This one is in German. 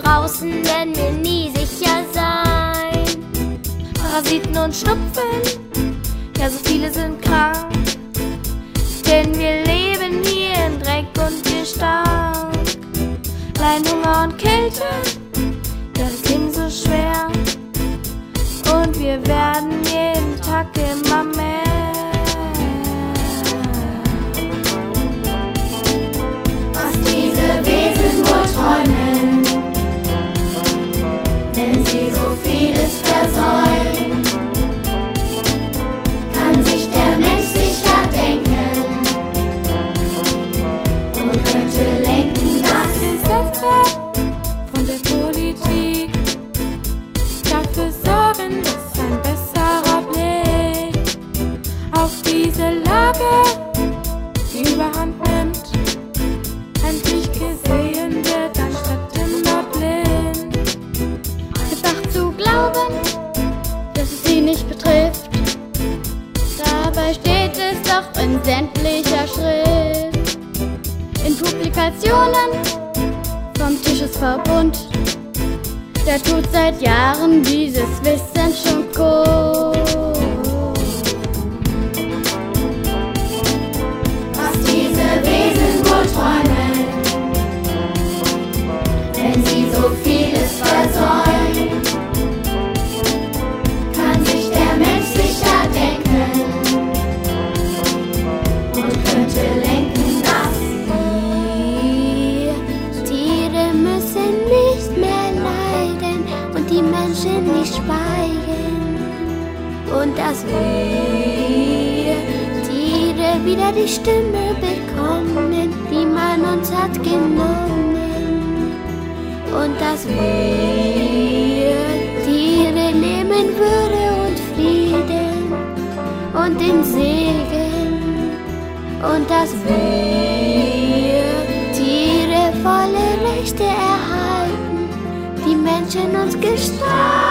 draußen werden wir nie sicher sein. Parasiten und Schnupfen, ja so viele sind krank. Denn wir leben hier in Dreck und Gestank. Leiden Hunger und Kälte, ja das Leben so schwer. Und wir werden jeden Tag immer mehr. Was diese Wesen wohl träumen, wenn sie so vieles versäumen, kann sich der Mensch sicher denken und könnte lenken, dass Gesetze von der Politik dafür sorgen, dass ein besserer Blick auf diese Lage die Überhand nimmt, endlich gesehen wird, anstatt immer blind. Einfach zu glauben, dass es sie nicht betrifft. Dabei steht es doch in sämtlicher Schrift. In Publikationen vom Tischesverbund, der tut seit Jahren dieses Wissen schon kund. was diese Wesen wohl träumen, wenn sie so vieles versäumen, kann sich der Mensch sicher denken und könnte lenken, dass Die Tiere müssen nicht mehr leiden und die Menschen nicht schweigen. Und dass wir Tiere wieder die Stimme bekommen, die man uns hat genommen. Und dass wir Tiere nehmen Würde und Frieden und den Segen. Und dass wir Tiere volle Rechte erhalten, die Menschen uns gestalten.